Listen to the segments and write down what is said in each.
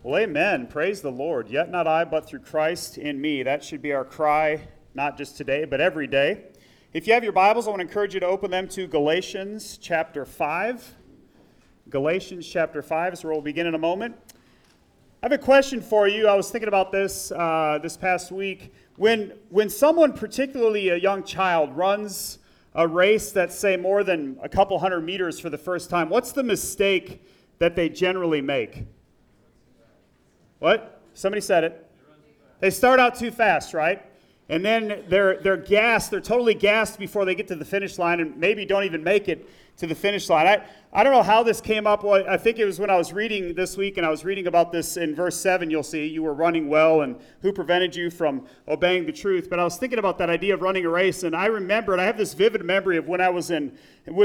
Well, amen. Praise the Lord. Yet not I, but through Christ in me. That should be our cry, not just today, but every day. If you have your Bibles, I want to encourage you to open them to Galatians chapter 5. Galatians chapter 5 is where we'll begin in a moment. I have a question for you. I was thinking about this this past week. When someone, particularly a young child, runs a race that's, say, more than a couple hundred meters for the first time, what's the mistake that they generally make? What? Somebody said it. They start out too fast, right? And then they're gassed. They're totally gassed before they get to the finish line and maybe don't even make it to the finish line. I don't know how this came up. Well, I think it was when I was reading this week, and I was reading about this in verse 7. You'll see you were running well, and who prevented you from obeying the truth. But I was thinking about that idea of running a race, and I remembered, I have this vivid memory of when I was in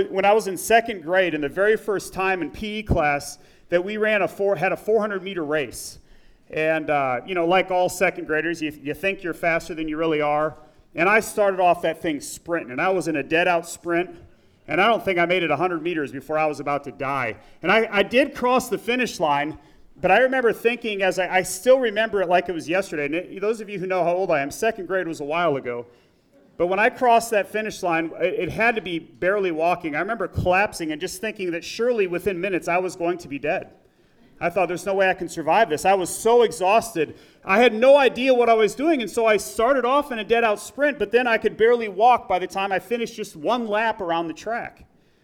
second grade, and the very first time in PE class that we had a 400-meter race. And, like all second graders, you think you're faster than you really are. And I started off that thing sprinting, and I was in a dead-out sprint. And I don't think I made it 100 meters before I was about to die. And I did cross the finish line, but I remember thinking, as I still remember it like it was yesterday. And those of you who know how old I am, second grade was a while ago. But when I crossed that finish line, it had to be barely walking. I remember collapsing and just thinking that surely within minutes I was going to be dead. I thought, there's no way I can survive this. I was so exhausted. I had no idea what I was doing, and so I started off in a dead-out sprint, but then I could barely walk by the time I finished just one lap around the track.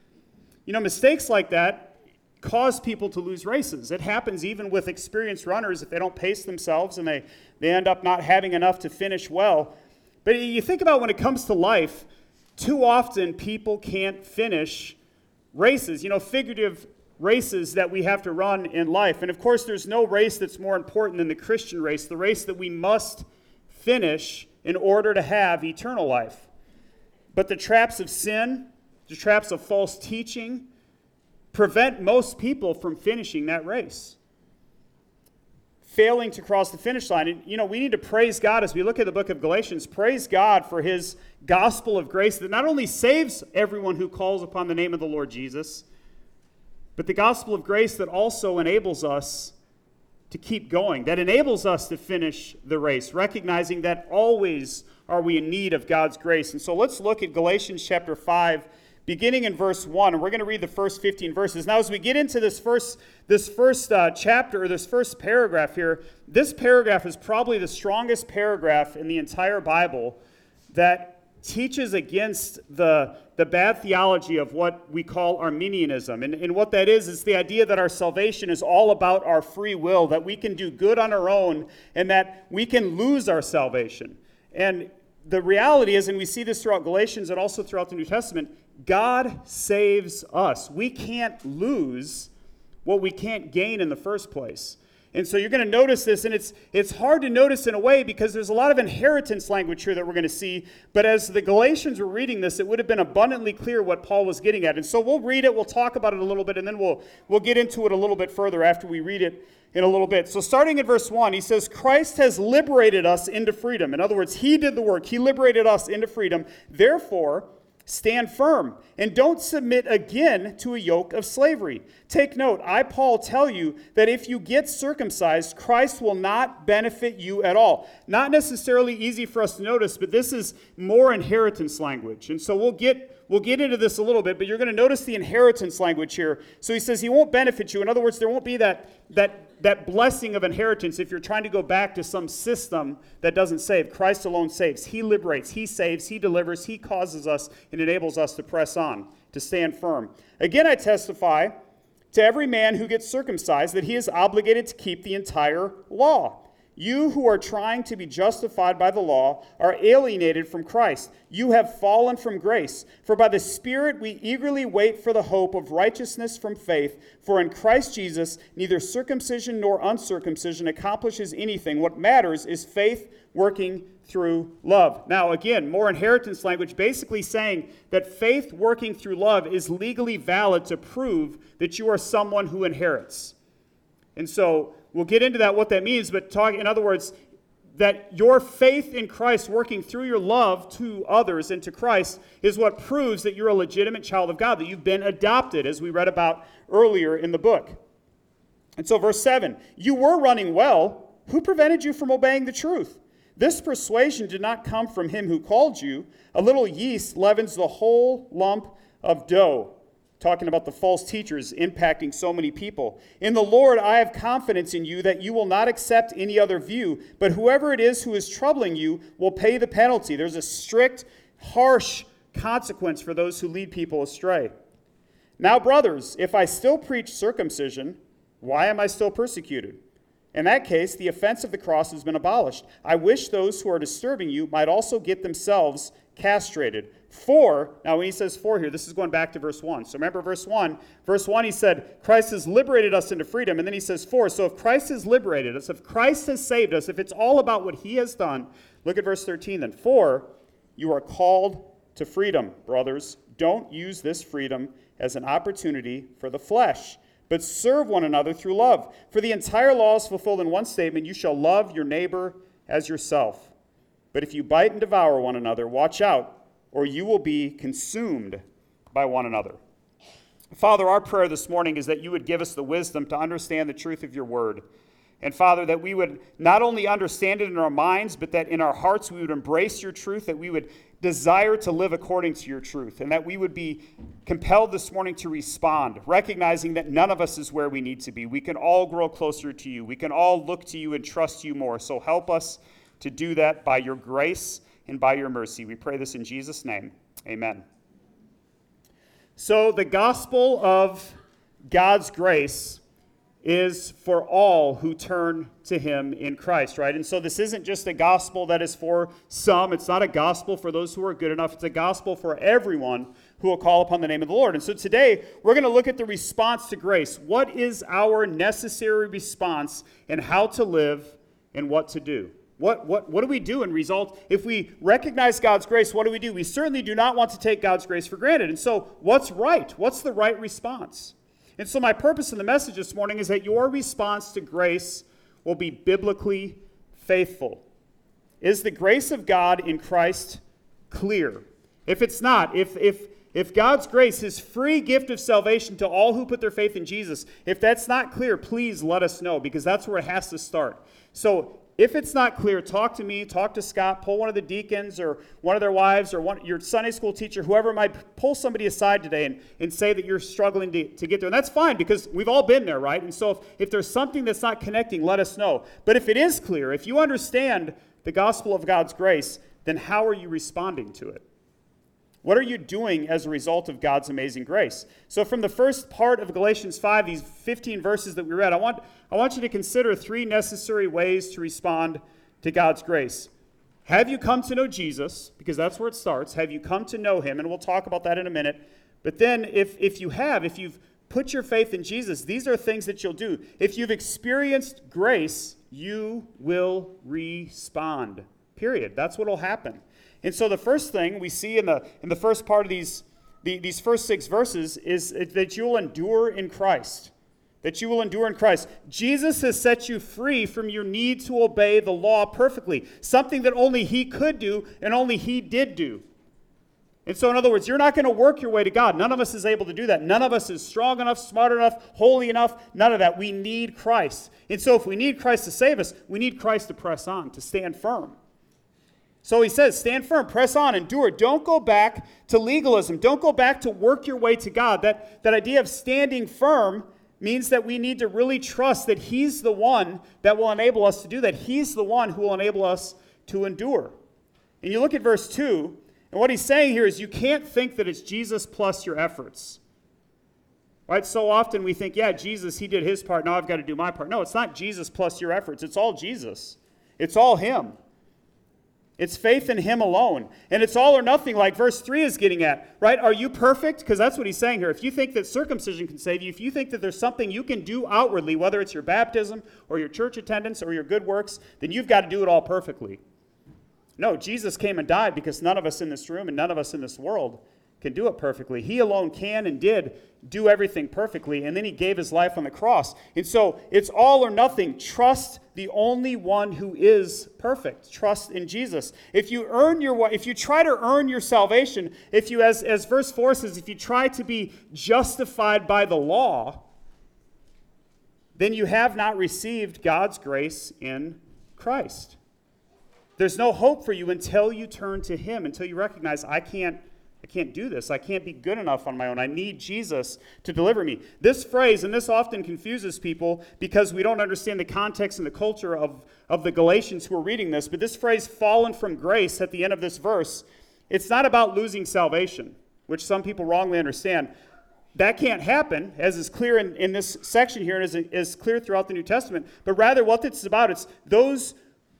Mistakes like that cause people to lose races. It happens even with experienced runners if they don't pace themselves and they end up not having enough to finish well. But you think about when it comes to life, too often people can't finish races, figurative races that we have to run in life. And of course, there's no race that's more important than the Christian race, the race that we must finish in order to have eternal life. But the traps of sin, the traps of false teaching, prevent most people from finishing that race, failing to cross the finish line. And, we need to praise God as we look at the book of Galatians, praise God for his gospel of grace that not only saves everyone who calls upon the name of the Lord Jesus, but the gospel of grace that also enables us to keep going, that enables us to finish the race, recognizing that always are we in need of God's grace. And so let's look at Galatians chapter 5, beginning in verse 1, and we're going to read the first 15 verses. Now, as we get into this first chapter, or this first paragraph here, this paragraph is probably the strongest paragraph in the entire Bible that teaches against the bad theology of what we call Arminianism. And what that is the idea that our salvation is all about our free will, that we can do good on our own, and that we can lose our salvation. And the reality is, and we see this throughout Galatians and also throughout the New Testament, God saves us. We can't lose what we can't gain in the first place. And so you're going to notice this, and it's hard to notice in a way because there's a lot of inheritance language here that we're going to see. But as the Galatians were reading this, it would have been abundantly clear what Paul was getting at. And so we'll read it, we'll talk about it a little bit, and then we'll get into it a little bit further after we read it in a little bit. So starting in verse 1, he says, Christ has liberated us into freedom. In other words, he did the work. He liberated us into freedom. Therefore, stand firm and don't submit again to a yoke of slavery. Take note, I, Paul, tell you that if you get circumcised, Christ will not benefit you at all. Not necessarily easy for us to notice, but this is more inheritance language. And so we'll get into this a little bit, but you're going to notice the inheritance language here. So he says he won't benefit you. In other words, there won't be that blessing of inheritance if you're trying to go back to some system that doesn't save. Christ alone saves. He liberates. He saves. He delivers. He causes us and enables us to press on, to stand firm. Again, I testify to every man who gets circumcised that he is obligated to keep the entire law. You who are trying to be justified by the law are alienated from Christ. You have fallen from grace. For by the Spirit we eagerly wait for the hope of righteousness from faith. For in Christ Jesus neither circumcision nor uncircumcision accomplishes anything. What matters is faith working through love. Now again, more inheritance language, basically saying that faith working through love is legally valid to prove that you are someone who inherits. And so we'll get into that, what that means, but in other words, that your faith in Christ working through your love to others and to Christ is what proves that you're a legitimate child of God, that you've been adopted, as we read about earlier in the book. And so verse 7, you were running well. Who prevented you from obeying the truth? This persuasion did not come from him who called you. A little yeast leavens the whole lump of dough. Talking about the false teachers impacting so many people. In the Lord, I have confidence in you that you will not accept any other view, but whoever it is who is troubling you will pay the penalty. There's a strict, harsh consequence for those who lead people astray. Now, brothers, if I still preach circumcision, why am I still persecuted? In that case, the offense of the cross has been abolished. I wish those who are disturbing you might also get themselves castrated. For, now when he says for here, this is going back to verse 1. So remember verse 1. Verse 1 he said, Christ has liberated us into freedom. And then he says for. So if Christ has liberated us, if Christ has saved us, if it's all about what he has done, look at verse 13 then. For you are called to freedom, brothers. Don't use this freedom as an opportunity for the flesh, but serve one another through love. For the entire law is fulfilled in one statement, you shall love your neighbor as yourself. But if you bite and devour one another, watch out, or you will be consumed by one another. Father, our prayer this morning is that you would give us the wisdom to understand the truth of your word. And Father, that we would not only understand it in our minds, but that in our hearts we would embrace your truth, that we would desire to live according to your truth, and that we would be compelled this morning to respond, recognizing that none of us is where we need to be. We can all grow closer to you. We can all look to you and trust you more. So help us to do that by your grace and by your mercy. We pray this in Jesus' name. Amen. So the gospel of God's grace is for all who turn to him in Christ, right? And so this isn't just a gospel that is for some. It's not a gospel for those who are good enough. It's a gospel for everyone who will call upon the name of the Lord. And so today, we're going to look at the response to grace. What is our necessary response and how to live and what to do? What do we do in result? If we recognize God's grace, what do? We certainly do not want to take God's grace for granted. And so what's right? What's the right response? And so my purpose in the message this morning is that your response to grace will be biblically faithful. Is the grace of God in Christ clear? If it's not, if God's grace, his free gift of salvation to all who put their faith in Jesus, if that's not clear, please let us know, because that's where it has to start. So if it's not clear, talk to me, talk to Scott, pull one of the deacons or one of their wives or your Sunday school teacher, whoever might, pull somebody aside today and say that you're struggling to get there. And that's fine, because we've all been there, right? And so if there's something that's not connecting, let us know. But if it is clear, if you understand the gospel of God's grace, then how are you responding to it? What are you doing as a result of God's amazing grace? So from the first part of Galatians 5, these 15 verses that we read, I want you to consider 3 necessary ways to respond to God's grace. Have you come to know Jesus? Because that's where it starts. Have you come to know him? And we'll talk about that in a minute. But then if you've put your faith in Jesus, these are things that you'll do. If you've experienced grace, you will respond. Period. That's what will happen. And so the first thing we see in the first part of these first 6 verses is that you will endure in Christ. That you will endure in Christ. Jesus has set you free from your need to obey the law perfectly. Something that only he could do and only he did do. And so in other words, you're not going to work your way to God. None of us is able to do that. None of us is strong enough, smart enough, holy enough. None of that. We need Christ. And so if we need Christ to save us, we need Christ to press on, to stand firm. So he says, stand firm, press on, endure. Don't go back to legalism. Don't go back to work your way to God. That idea of standing firm means that we need to really trust that he's the one that will enable us to do that. He's the one who will enable us to endure. And you look at verse 2, and what he's saying here is you can't think that it's Jesus plus your efforts. Right? So often we think, yeah, Jesus, he did his part, now I've got to do my part. No, it's not Jesus plus your efforts. It's all Jesus. It's all him. It's faith in him alone. And it's all or nothing, like verse 3 is getting at, right? Are you perfect? Because that's what he's saying here. If you think that circumcision can save you, if you think that there's something you can do outwardly, whether it's your baptism or your church attendance or your good works, then you've got to do it all perfectly. No, Jesus came and died because none of us in this room and none of us in this world can do it perfectly. He alone can and did do everything perfectly, and then he gave his life on the cross. And so it's all or nothing. Trust the only one who is perfect. Trust in Jesus. If you try to earn your salvation, if you, as verse 4 says, if you try to be justified by the law, then you have not received God's grace in Christ. There's no hope for you until you turn to him, until you recognize, I can't do this. I can't be good enough on my own. I need Jesus to deliver me. This phrase, and this often confuses people because we don't understand the context and the culture of the Galatians who are reading this, but this phrase, fallen from grace, at the end of this verse, it's not about losing salvation, which some people wrongly understand. That can't happen, as is clear in this section here, and is clear throughout the New Testament, but rather what it's about, it's those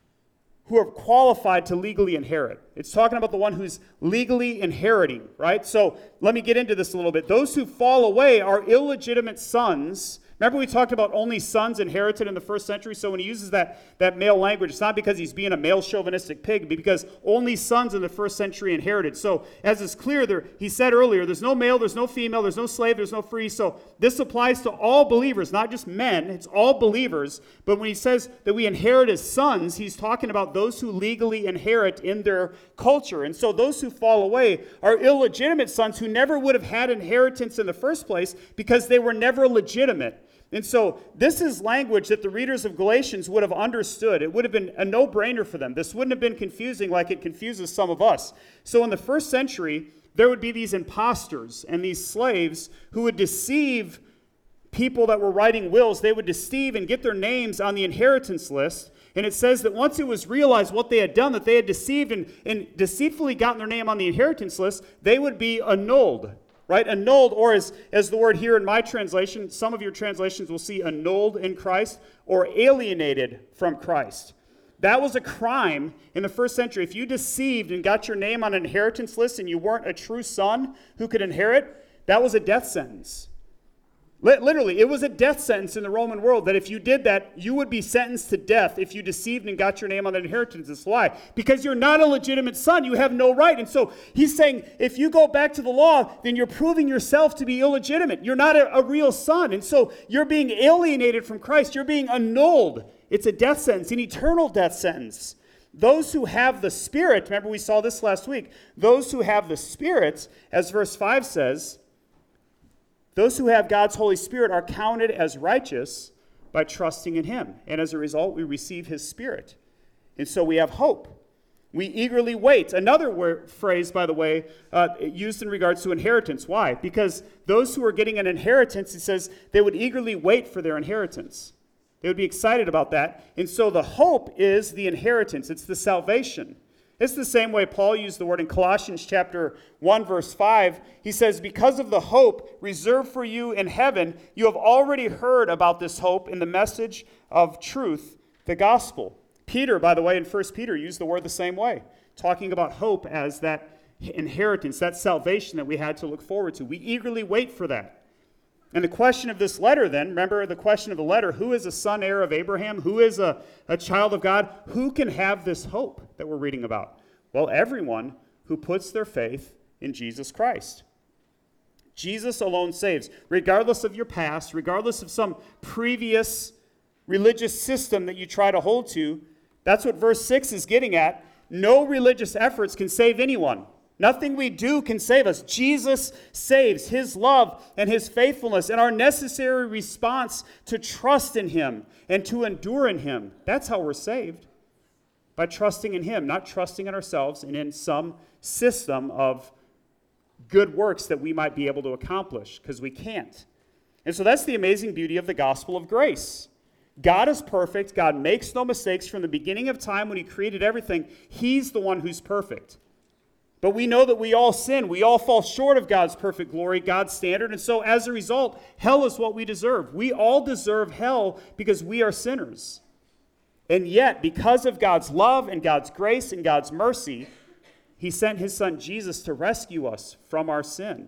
who are qualified to legally inherit. It's talking about the one who's legally inheriting, right? So let me get into this a little bit. Those who fall away are illegitimate sons. Remember we talked about only sons inherited in the first century? So when he uses that male language, it's not because he's being a male chauvinistic pig, but because only sons in the first century inherited. So as is clear there, he said earlier, there's no male, there's no female, there's no slave, there's no free. So this applies to all believers, not just men. It's all believers. But when he says that we inherit as sons, he's talking about those who legally inherit in their culture. And so those who fall away are illegitimate sons who never would have had inheritance in the first place because they were never legitimate. And so this is language that the readers of Galatians would have understood. It would have been a no-brainer for them. This wouldn't have been confusing like it confuses some of us. So in the first century, there would be these imposters and these slaves who would deceive people that were writing wills. They would deceive and get their names on the inheritance list. And it says that once it was realized what they had done, that they had deceived and deceitfully gotten their name on the inheritance list, they would be annulled. Right? Annulled, or as the word here in my translation, some of your translations will see annulled in Christ, or alienated from Christ. That was a crime in the first century. If you deceived and got your name on an inheritance list and you weren't a true son who could inherit, that was a death sentence. Literally, it was a death sentence in the Roman world that if you did that, you would be sentenced to death if you deceived and got your name on an inheritance list. Why? Because you're not a legitimate son. You have no right. And so he's saying if you go back to the law, then you're proving yourself to be illegitimate. You're not a real son. And so you're being alienated from Christ. You're being annulled. It's a death sentence, an eternal death sentence. Those who have the Spirit, remember we saw this last week, those who have the Spirit, as verse 5 says, those who have God's Holy Spirit are counted as righteous by trusting in him. And as a result, we receive his Spirit. And so we have hope. We eagerly wait. Another phrase, by the way, used in regards to inheritance. Why? Because those who are getting an inheritance, it says they would eagerly wait for their inheritance. They would be excited about that. And so the hope is the inheritance. It's the salvation. It's the same way Paul used the word in Colossians chapter 1, verse 5. He says, because of the hope reserved for you in heaven, you have already heard about this hope in the message of truth, the gospel. Peter, by the way, in 1 Peter, used the word the same way, talking about hope as that inheritance, that salvation that we had to look forward to. We eagerly wait for that. And the question of this letter then, remember the question of the letter, who is a son heir of Abraham? Who is a child of God? Who can have this hope that we're reading about? Well, everyone who puts their faith in Jesus Christ. Jesus alone saves. Regardless of your past, regardless of some previous religious system that you try to hold to, that's what verse 6 is getting at. No religious efforts can save anyone. Nothing we do can save us. Jesus saves. His love and his faithfulness and our necessary response to trust in him and to endure in him. That's how we're saved. By trusting in him, not trusting in ourselves and in some system of good works that we might be able to accomplish, because we can't. And so that's the amazing beauty of the gospel of grace. God is perfect. God makes no mistakes from the beginning of time when he created everything. He's the one who's perfect. But we know that we all sin. We all fall short of God's perfect glory, God's standard. And so as a result, hell is what we deserve. We all deserve hell because we are sinners. And yet, because of God's love and God's grace and God's mercy, he sent his son Jesus to rescue us from our sin.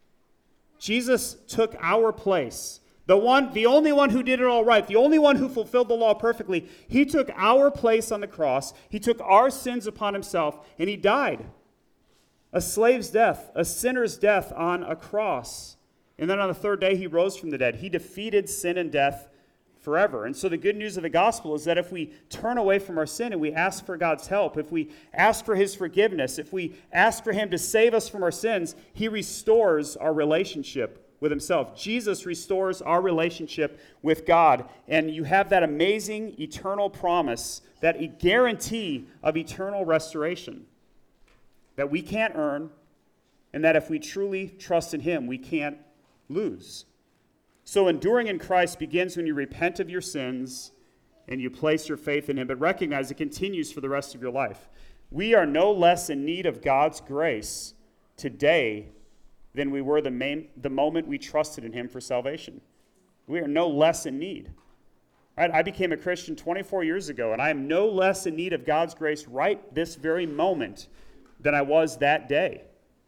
Jesus took our place. The only one who did it all right, the only one who fulfilled the law perfectly, he took our place on the cross. He took our sins upon himself, and he died. A slave's death, a sinner's death on a cross. And then on the third day, he rose from the dead. He defeated sin and death forever. And so the good news of the gospel is that if we turn away from our sin and we ask for God's help, if we ask for his forgiveness, if we ask for him to save us from our sins, he restores our relationship with himself. Jesus restores our relationship with God, and you have that amazing eternal promise, that guarantee of eternal restoration that we can't earn, and that if we truly trust in him, we can't lose. So enduring in Christ begins when you repent of your sins and you place your faith in him, but recognize it continues for the rest of your life. We are no less in need of God's grace today than we were the moment we trusted in him for salvation. We are no less in need. Right? I became a Christian 24 years ago, and I am no less in need of God's grace right this very moment than I was that day.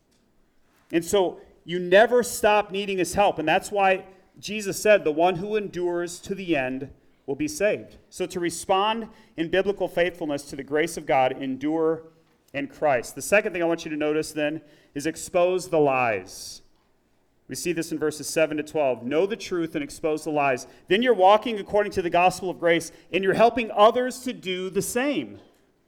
And so you never stop needing his help, and that's why Jesus said, the one who endures to the end will be saved. So to respond in biblical faithfulness to the grace of God, endure in Christ. The second thing I want you to notice then is expose the lies. We see this in verses 7 to 12. Know the truth and expose the lies. Then you're walking according to the gospel of grace, and you're helping others to do the same.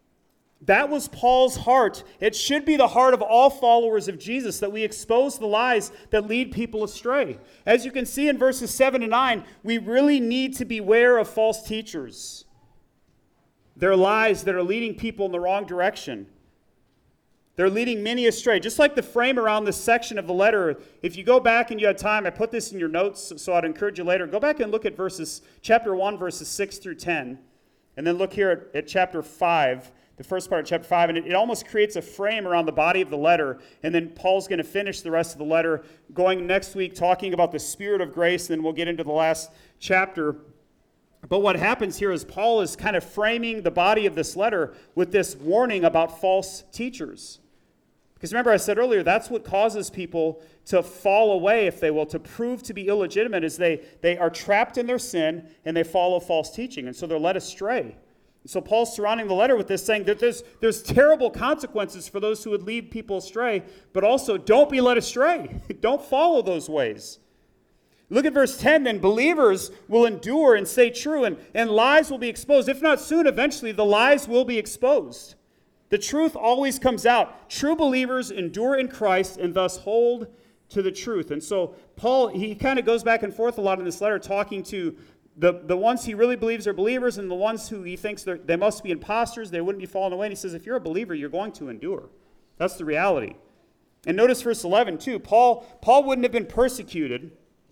That was Paul's heart. It should be the heart of all followers of Jesus, that we expose the lies that lead people astray. As you can see in verses 7 to 9, we really need to beware of false teachers. They're lies that are leading people in the wrong direction. They're leading many astray. Just like the frame around this section of the letter, if you go back and you had time, I put this in your notes, so I'd encourage you later. Go back and look at chapter 1, verses 6 through 10, and then look here at chapter 5, the first part of chapter 5, and it almost creates a frame around the body of the letter, and then Paul's going to finish the rest of the letter, going next week talking about the Spirit of grace, and then we'll get into the last chapter. But what happens here is Paul is kind of framing the body of this letter with this warning about false teachers. Because remember, I said earlier, that's what causes people to fall away, if they will, to prove to be illegitimate, is they are trapped in their sin, and they follow false teaching, and so they're led astray. So Paul's surrounding the letter with this, saying that there's terrible consequences for those who would lead people astray, but also don't be led astray. Don't follow those ways. Look at verse 10, then believers will endure and stay true, and lies will be exposed. If not soon, eventually the lies will be exposed. The truth always comes out. True believers endure in Christ and thus hold to the truth. And so Paul, he kind of goes back and forth a lot in this letter, talking to the ones he really believes are believers and the ones who he thinks they must be imposters, they wouldn't be falling away. And he says, if you're a believer, you're going to endure. That's the reality. And notice verse 11 too. Paul wouldn't have been persecuted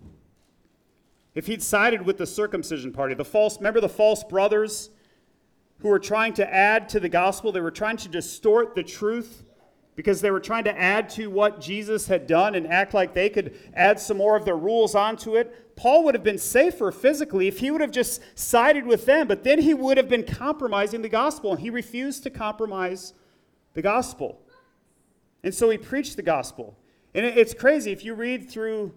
if he'd sided with the circumcision party. Remember the false brothers who were trying to add to the gospel? They were trying to distort the truth because they were trying to add to what Jesus had done and act like they could add some more of their rules onto it. Paul would have been safer physically if he would have just sided with them, but then he would have been compromising the gospel, and he refused to compromise the gospel. And so he preached the gospel. And it's crazy. If you read through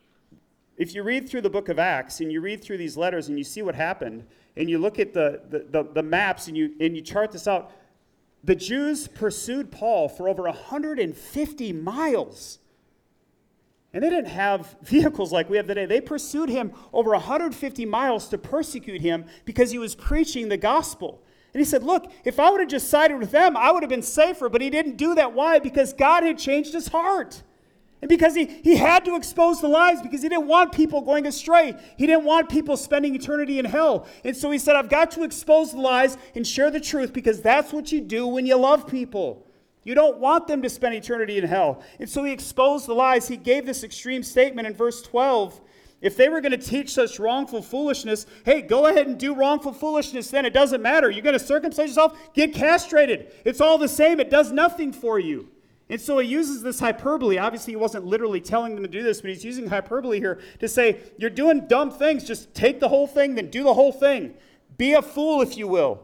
the book of Acts and you read through these letters and you see what happened, and you look at the maps and you chart this out, the Jews pursued Paul for over 150 miles. And they didn't have vehicles like we have today. They pursued him over 150 miles to persecute him because he was preaching the gospel. And he said, look, if I would have just sided with them, I would have been safer. But he didn't do that. Why? Because God had changed his heart. And because he had to expose the lies, because he didn't want people going astray. He didn't want people spending eternity in hell. And so he said, I've got to expose the lies and share the truth, because that's what you do when you love people. You don't want them to spend eternity in hell. And so he exposed the lies. He gave this extreme statement in verse 12. If they were going to teach such wrongful foolishness, hey, go ahead and do wrongful foolishness then. It doesn't matter. You're going to circumcise yourself? Get castrated. It's all the same. It does nothing for you. And so he uses this hyperbole. Obviously, he wasn't literally telling them to do this, but he's using hyperbole here to say, you're doing dumb things. Just take the whole thing, then do the whole thing. Be a fool, if you will.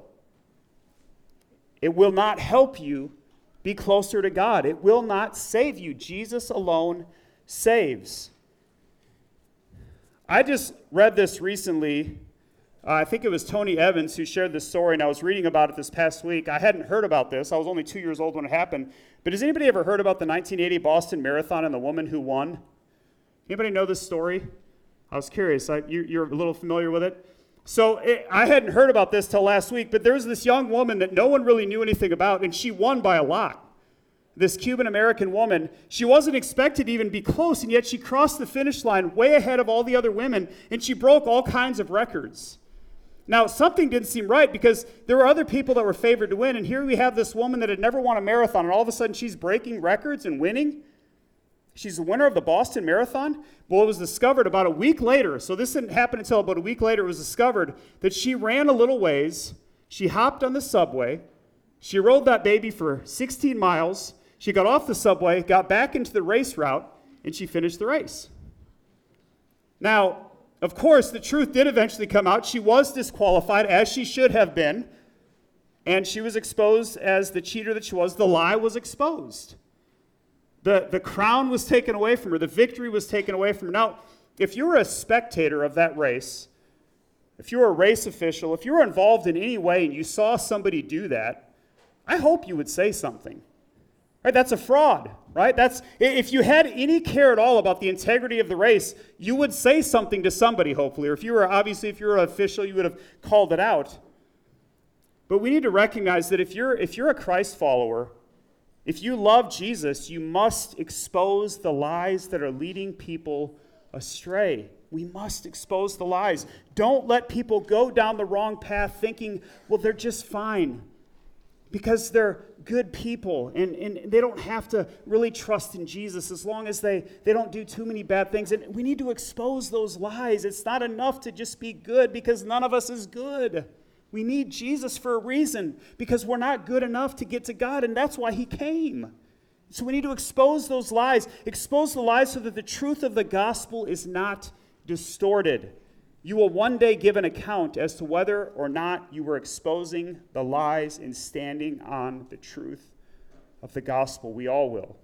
It will not help you be closer to God. It will not save you. Jesus alone saves. I just read this recently. I think it was Tony Evans who shared this story, and I was reading about it this past week. I hadn't heard about this. I was only 2 years old when it happened. But has anybody ever heard about the 1980 Boston Marathon and the woman who won? Anybody know this story? I was curious. You're a little familiar with it? So I hadn't heard about this till last week, but there was this young woman that no one really knew anything about, and she won by a lot. this Cuban-American woman, she wasn't expected to even be close, and yet she crossed the finish line way ahead of all the other women, and she broke all kinds of records. Now, something didn't seem right because there were other people that were favored to win, and here we have this woman that had never won a marathon, and all of a sudden she's breaking records and winning. She's the winner of the Boston Marathon. Well, it was discovered about a week later, so this didn't happen until about a week later, it was discovered that she ran a little ways, she hopped on the subway, she rode that baby for 16 miles, she got off the subway, got back into the race route, and she finished the race. Now, of course, the truth did eventually come out. She was disqualified, as she should have been, and she was exposed as the cheater that she was. The lie was exposed. The crown was taken away from her. The victory was taken away from her. Now, if you were a spectator of that race, if you were a race official, if you were involved in any way and you saw somebody do that, I hope you would say something. Right? That's a fraud, right? If you had any care at all about the integrity of the race, you would say something to somebody, hopefully. Or if you were an official, you would have called it out. But we need to recognize that if you're a Christ follower, if you love Jesus, you must expose the lies that are leading people astray. We must expose the lies. Don't let people go down the wrong path thinking, well, they're just fine because they're good people and they don't have to really trust in Jesus as long as they don't do too many bad things. And we need to expose those lies. It's not enough to just be good because none of us is good. We need Jesus for a reason because we're not good enough to get to God, and that's why he came. So we need to expose those lies, expose the lies so that the truth of the gospel is not distorted. You will one day give an account as to whether or not you were exposing the lies and standing on the truth of the gospel. We all will.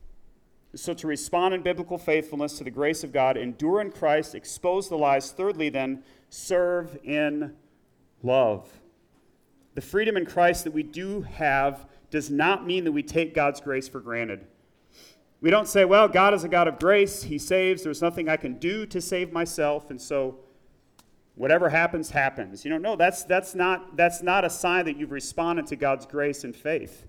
So to respond in biblical faithfulness to the grace of God, endure in Christ, expose the lies. Thirdly, then, serve in love. The freedom in Christ that we do have does not mean that we take God's grace for granted. We don't say, well, God is a God of grace. He saves. There's nothing I can do to save myself, and so whatever happens, happens. No, that's not a sign that you've responded to God's grace and faith.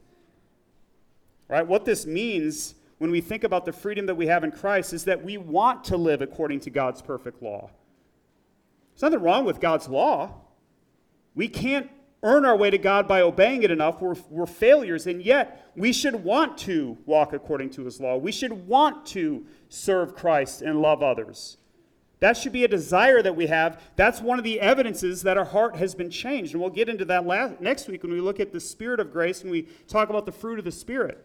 Right? What this means when we think about the freedom that we have in Christ is that we want to live according to God's perfect law. There's nothing wrong with God's law. We can't earn our way to God by obeying it enough. We're failures, and yet we should want to walk according to his law. We should want to serve Christ and love others. That should be a desire that we have. That's one of the evidences that our heart has been changed. And we'll get into that next week when we look at the Spirit of grace and we talk about the fruit of the Spirit.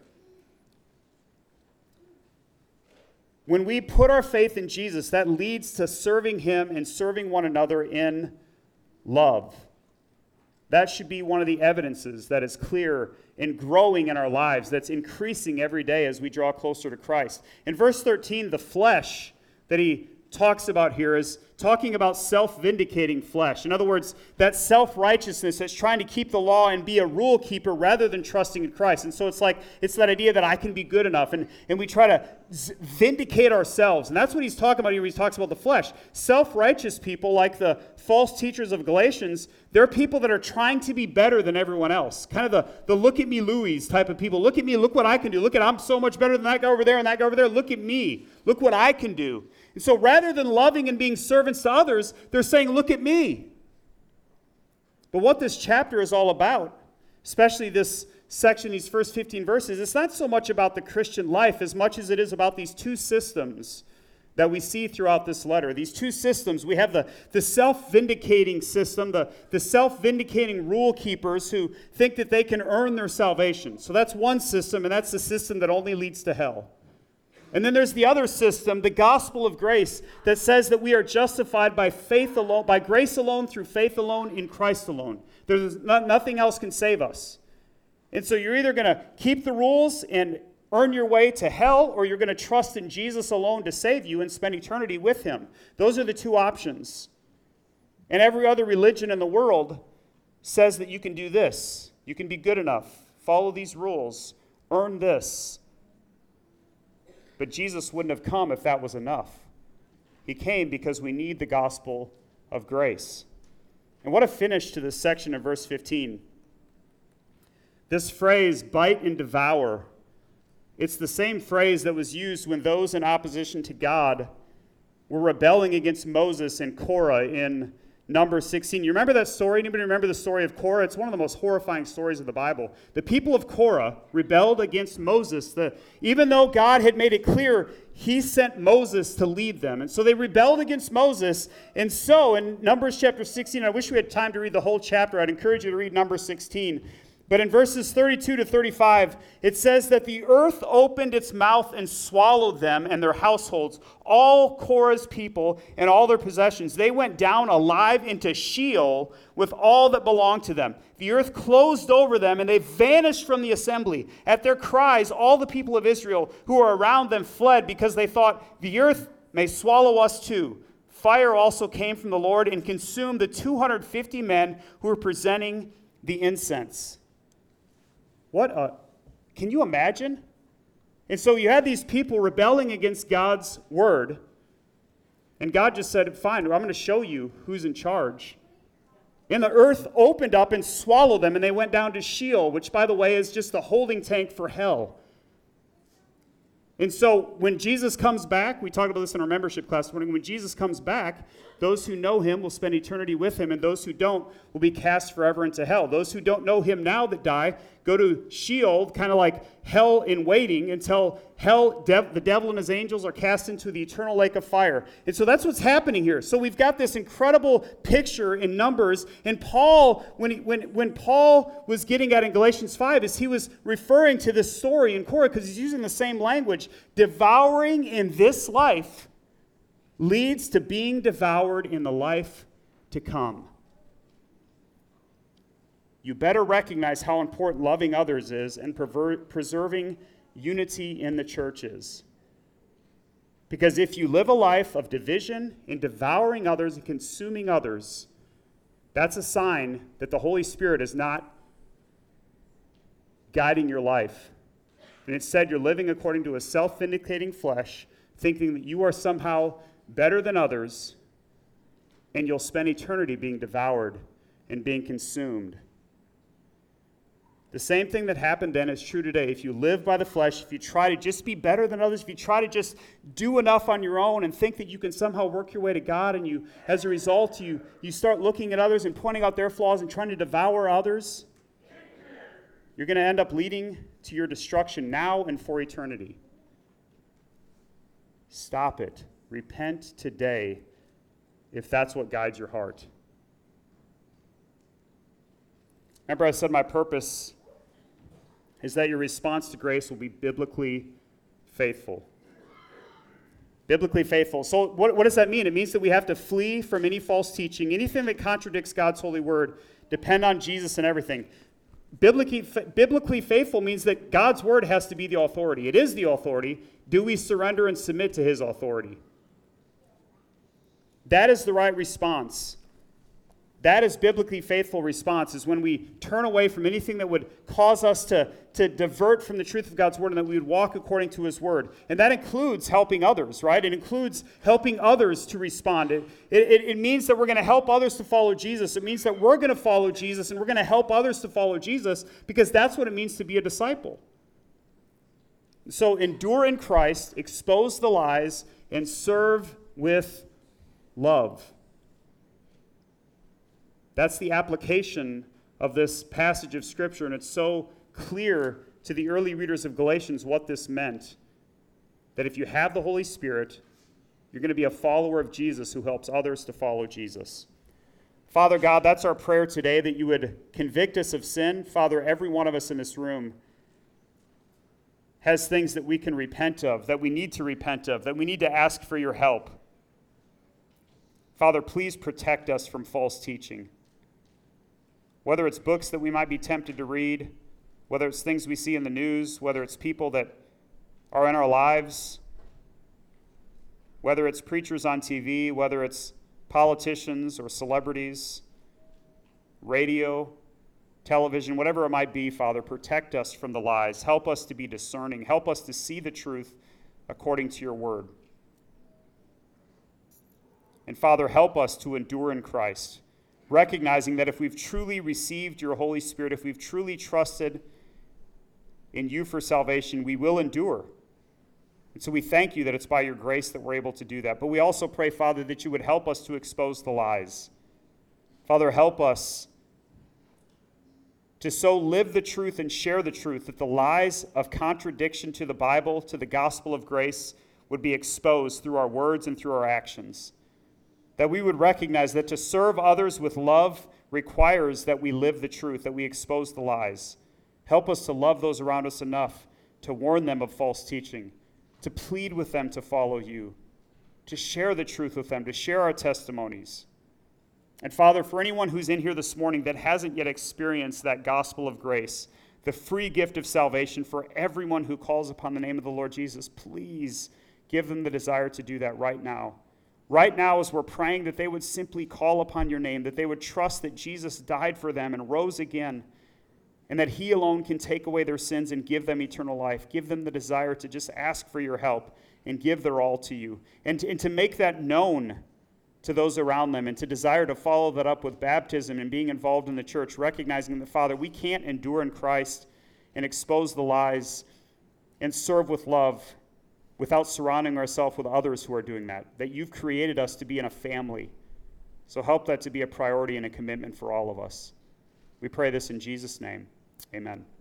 When we put our faith in Jesus, that leads to serving him and serving one another in love. That should be one of the evidences that is clear and growing in our lives, that's increasing every day as we draw closer to Christ. In verse 13, the flesh that he talks about here is talking about self-vindicating flesh. In other words, that self-righteousness that's trying to keep the law and be a rule keeper rather than trusting in Christ. And so it's that idea that I can be good enough, and we try to vindicate ourselves. And that's what he's talking about here when he talks about the flesh. Self-righteous people, like the false teachers of Galatians, they're people that are trying to be better than everyone else. Kind of the look at me Louis type of people. Look at me, look what I can do. Look at, I'm so much better than that guy over there and that guy over there. Look at me. Look what I can do. And so rather than loving and being servants to others, they're saying, look at me. But what this chapter is all about, especially this section, these first 15 verses, it's not so much about the Christian life as much as it is about these two systems that we see throughout this letter. These two systems, we have the self-vindicating system, the self-vindicating rule keepers who think that they can earn their salvation. So that's one system, and that's the system that only leads to hell. And then there's the other system, the gospel of grace, that says that we are justified by faith alone, by grace alone, through faith alone, in Christ alone. There's nothing else can save us. And so you're either going to keep the rules and earn your way to hell, or you're going to trust in Jesus alone to save you and spend eternity with him. Those are the two options. And every other religion in the world says that you can do this. You can be good enough, follow these rules, earn this. But Jesus wouldn't have come if that was enough. He came because we need the gospel of grace. And what a finish to this section of verse 15. This phrase, bite and devour, It's the same phrase that was used when those in opposition to God were rebelling against Moses and Korah in Numbers 16. You remember that story? Anybody remember the story of Korah? It's one of the most horrifying stories of the Bible. The people of Korah rebelled against Moses. Even though God had made it clear, he sent Moses to lead them. And so they rebelled against Moses. And so in Numbers chapter 16, I wish we had time to read the whole chapter. I'd encourage you to read Numbers 16. But in verses 32 to 35, it says that the earth opened its mouth and swallowed them and their households, all Korah's people and all their possessions. They went down alive into Sheol with all that belonged to them. The earth closed over them, and they vanished from the assembly. At their cries, all the people of Israel who were around them fled, because they thought, the earth may swallow us too. Fire also came from the Lord and consumed the 250 men who were presenting the incense. Can you imagine? And so you had these people rebelling against God's word. And God just said, fine, I'm going to show you who's in charge. And the earth opened up and swallowed them, and they went down to Sheol, which, by the way, is just the holding tank for hell. And so when Jesus comes back, we talked about this in our membership class this morning, when Jesus comes back, those who know him will spend eternity with him, and those who don't will be cast forever into hell. Those who don't know him now that die go to Sheol, kind of like hell in waiting, until the devil and his angels are cast into the eternal lake of fire. And so that's what's happening here. So we've got this incredible picture in Numbers. And Paul, when Paul was getting at in Galatians 5, is he was referring to this story in Korah, because he's using the same language. Devouring in this life leads to being devoured in the life to come. You better recognize how important loving others is and preserving unity in the church is. Because if you live a life of division and devouring others and consuming others, that's a sign that the Holy Spirit is not guiding your life. And instead, you're living according to a self-vindicating flesh, thinking that you are somehow better than others, and you'll spend eternity being devoured and being consumed. The same thing that happened then is true today. If you live by the flesh, if you try to just be better than others, if you try to just do enough on your own and think that you can somehow work your way to God, and you, as a result, you start looking at others and pointing out their flaws and trying to devour others, you're going to end up leading to your destruction now and for eternity. Stop it. Repent today if that's what guides your heart. Remember, I said my purpose is that your response to grace will be biblically faithful. Biblically faithful. So what does that mean? It means that we have to flee from any false teaching, anything that contradicts God's holy word, depend on Jesus and everything. Biblically faithful means that God's word has to be the authority. It is the authority. Do we surrender and submit to his authority? That is the right response. That is biblically faithful response, is when we turn away from anything that would cause us to divert from the truth of God's word, and that we would walk according to his word. And that includes helping others, right? It includes helping others to respond. It means that we're going to help others to follow Jesus. It means that we're going to follow Jesus, and we're going to help others to follow Jesus, because that's what it means to be a disciple. So endure in Christ, expose the lies, and serve with love. That's the application of this passage of Scripture, and it's so clear to the early readers of Galatians what this meant. That if you have the Holy Spirit, you're going to be a follower of Jesus who helps others to follow Jesus. Father God, that's our prayer today, that you would convict us of sin. Father, every one of us in this room has things that we can repent of, that we need to repent of, that we need to ask for your help. Father, please protect us from false teaching. Whether it's books that we might be tempted to read, whether it's things we see in the news, whether it's people that are in our lives, whether it's preachers on TV, whether it's politicians or celebrities, radio, television, whatever it might be, Father, protect us from the lies. Help us to be discerning. Help us to see the truth according to your word. And Father, help us to endure in Christ, recognizing that if we've truly received your Holy Spirit, if we've truly trusted in you for salvation, we will endure. And so we thank you that it's by your grace that we're able to do that. But we also pray, Father, that you would help us to expose the lies. Father, help us to so live the truth and share the truth that the lies of contradiction to the Bible, to the gospel of grace, would be exposed through our words and through our actions. That we would recognize that to serve others with love requires that we live the truth, that we expose the lies. Help us to love those around us enough to warn them of false teaching, to plead with them to follow you, to share the truth with them, to share our testimonies. And Father, for anyone who's in here this morning that hasn't yet experienced that gospel of grace, the free gift of salvation for everyone who calls upon the name of the Lord Jesus, please give them the desire to do that right now. Right now, as we're praying, that they would simply call upon your name, that they would trust that Jesus died for them and rose again, and that he alone can take away their sins and give them eternal life. Give them the desire to just ask for your help and give their all to you. And to make that known to those around them, and to desire to follow that up with baptism and being involved in the church, recognizing that, Father, we can't endure in Christ and expose the lies and serve with love without surrounding ourselves with others who are doing that you've created us to be in a family. So help that to be a priority and a commitment for all of us. We pray this in Jesus' name. Amen.